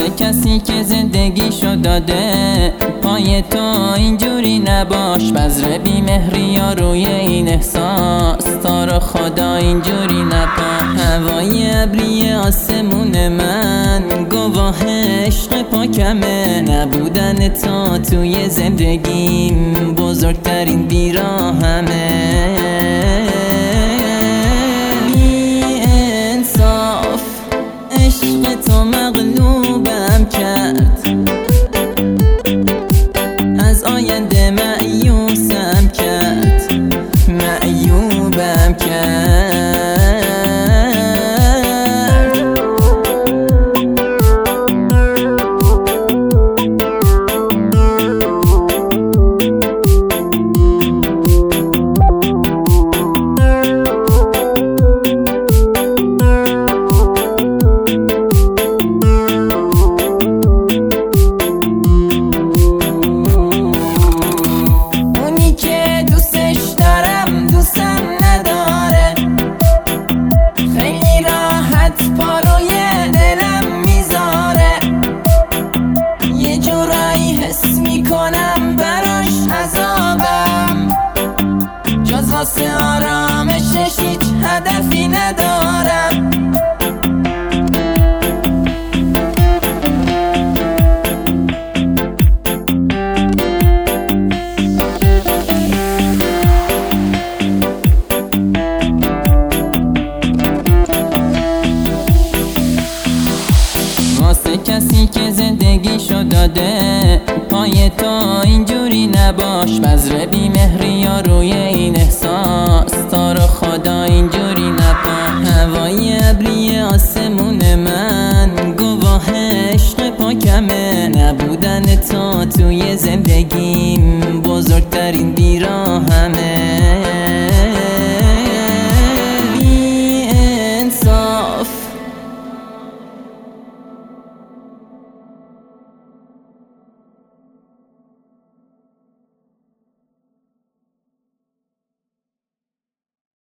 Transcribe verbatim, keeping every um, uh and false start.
واسه کسی که زندگیشو داده پای تو اینجوری نباش. بذر بیمهری ها روی این احساس تا رو خدا اینجوری نپاش. هوای ابری آسمون من گواه عشق پاکمه. نبودن تو توی زندگیم بزرگترین بیراهمه. بی انصاف عشق تو مغلوبم کرد. از آینده مایوسم کرد، مایوبم کرد. واسه آرامشش هیچ هدفی ندارم. واسه کسی که زندگیشو داده پای تو اینجوری نباش. بذر بیمهری ها روی این احساس تا رو خدا اینجوری نپاش. هوای ابری آسمون من گواه عشق پاکمه. نبودن تو توی زندگیم بزرگترین بی